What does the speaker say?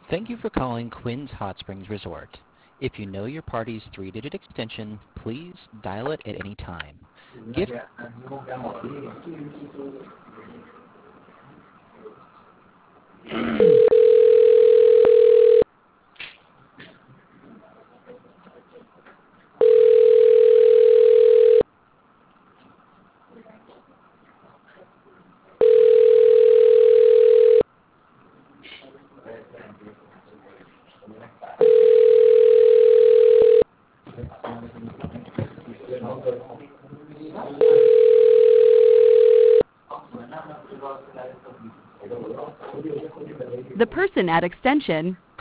Thank you for calling Quinn's Hot Springs Resort. If you know your party's three-digit extension, please dial it at any time. Gift The person at extension